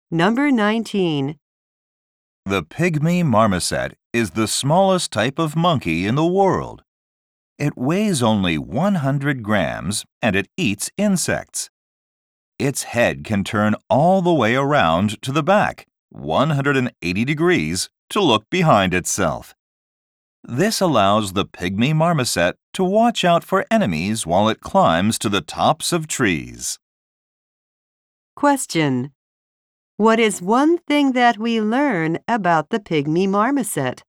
Number 19. The pygmy marmoset is the smallest type of monkey in the world. It weighs only 100 grams and it eats insects. Its head can turn all the way around to the back, 180 degrees, to look behind itself. This allows the pygmy marmoset to watch out for enemies while it climbs to the tops of trees. Question. What is one thing that we learn about the pygmy marmoset?